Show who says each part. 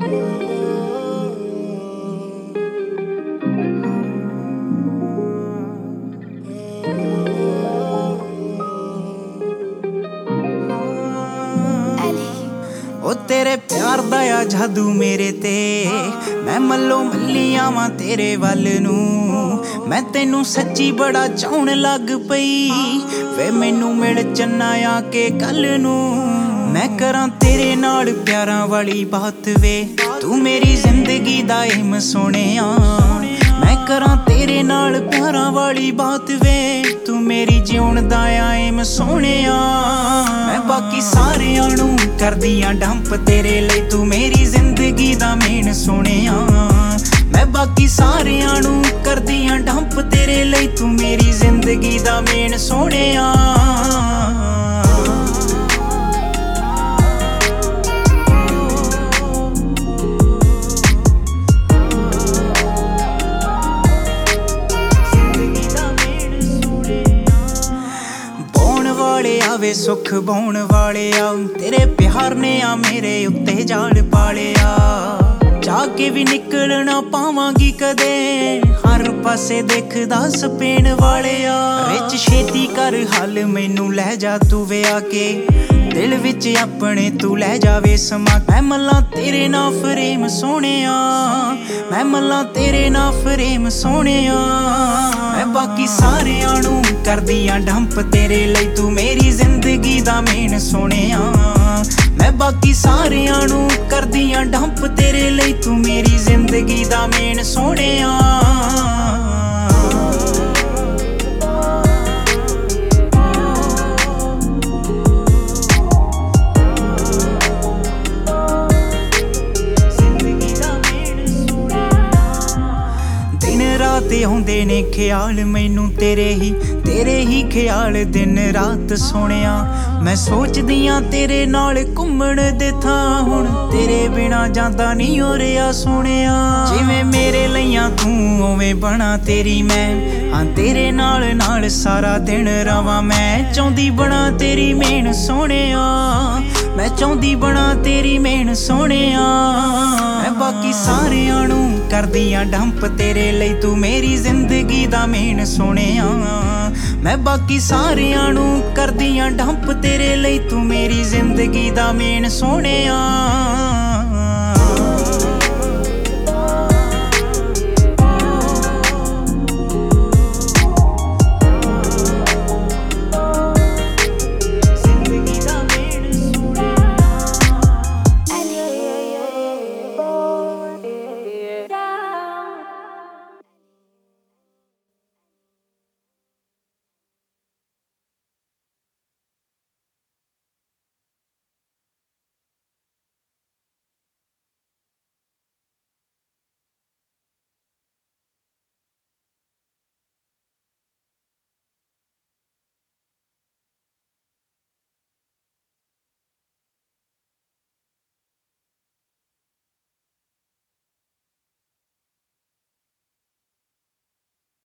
Speaker 1: ओ तेरे प्यार दा आ जादू मेरे ते मैं मल्लो मल्ली आवां तेरे वल नूं मैं तेनू सच्ची बड़ा चाहण लग पई वे मैनू मिल चन्ना आके कल नूं मैं करां तेरे नाल प्यारां वाली बात वे तू मेरी जिंदगी दा एम सोहणिया मैं करां तेरे नाल प्यारां वाली बात वे तू मेरी जीउण दा एम सोहणिया मैं बाकी सारियां नूं करदियां डंप तेरे लई तू मेरी जिंदगी दा मेन सोहणिया मैं बाकी सारियां नूं करदियां डंप तेरे लई तू मेरी जिंदगी दा मेन सोहणिया वे सुख बाउण वाले आ तेरे प्यार ने आ मेरे उत्ते जाल पालिया जाके भी निकल ना पावांगी कदे हर पासे देखदा सपेन वाले आ विच छेती कर हल मैनू लै जा तू वे आके दिल विच अपने तू लै जावे समा मैं मल्लां तेरे ना फरेम सोहणिया मैं मल्लां तेरे ना फरेम सोहणिया मैं बाकी सारियां नूं करदियां डंप तेरे लई तू मेरी जिंदगी दा मेन सोहणिया मैं बाकी सारियां नूं करदियां डंप तेरे लई तू मेरी जिंदगी दा मेन सोहणिया ते आउंदे ने ख्याल मैनू तेरे ही ख्याल दिन रात सोहणिया मैं सोचदियां तेरे नाल घुम्मण दे थां हुण तेरे बिना जांदा नहीं हो रिहा सोहणिया जिवें मेरे लईयां तू उवें बना तेरी मैं हाँ तेरे नाल नाल सारा दिन रवां मैं चाहुंदी बना तेरी मेन सोहणिया मैं चाहुंदी बना तेरी मेन सोहणिया मैं बाकी सारियां नूं करदियां डंप तेरे लई तू मेरी जिंदगी दा मेन सोहणिया मैं बाकी सारियां नूं करदियां डंप तेरे लई तू मेरी जिंदगी दा मेन सोहणिया।